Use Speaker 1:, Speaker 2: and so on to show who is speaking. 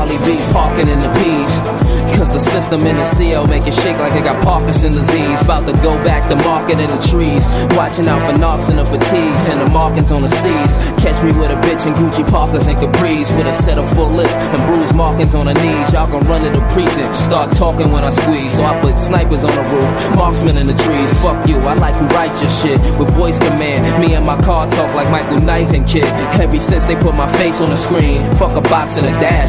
Speaker 1: Carly B parking in the P's. Cause the system in the CO make it shake like it got Parkinson's disease. About to go back to market in the trees. Watching out for knocks and the fatigues and the markings on the C's. Catch me with a bitch in Gucci Parkers and Capris. With a set of full lips and bruised markings on her knees. Y'all gon' run to the precinct, start talking when I squeeze. So I put snipers on the roof, marksmen in the trees. Fuck you, I like who write your shit with voice command. Me and my car talk like Michael Knight and Kid. Ever since they put my face on the screen, fuck a box and a dash.